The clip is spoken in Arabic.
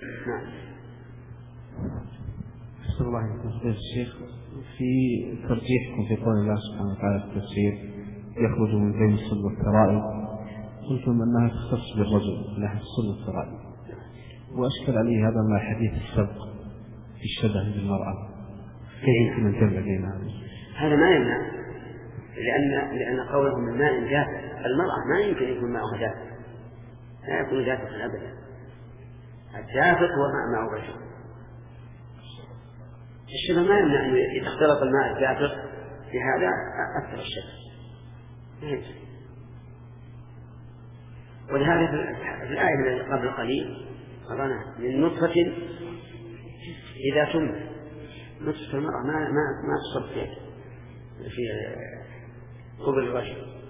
نعم. أحسن الله عليكم الشيخ. في ترجيحكم في قول الله سبحانه وتعالى في التفسير يخرج من بين الصلب والترائب، قلتم أنها تختص بالرجل نحو الصلب والترائب، وأشكل عليه هذا مع حديث السبق في الشبه بالمرأة، كيف يمكن أن تجمع بين هذا ما يمنع، لأن قوله من ماء جافر، المرأة ما يمكن يكون ماءها جافر، لا يكون جافر أبدا. الجافر هو ماء الرجل. الشبه ما يمنع أن يختلط الماء الجافر في هذا أكثر الشبه. ولهذا في الآية التي قبل قليل قرأنا من نطفة إذا تم، نطفة المرأة ما تصب في قبل الرجل.